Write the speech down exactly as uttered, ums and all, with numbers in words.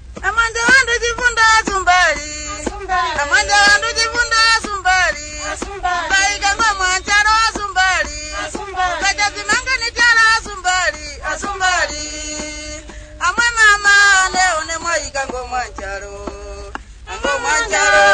Amanda wandu chifunda sumbali. Amanda wandu chifunda sumbali. Baika ngoma charo sumbali. Kajazi manga ni chara sumbali. Sumbali. Amwana mama ne one mwaika ngoma charo. Ngoma charo.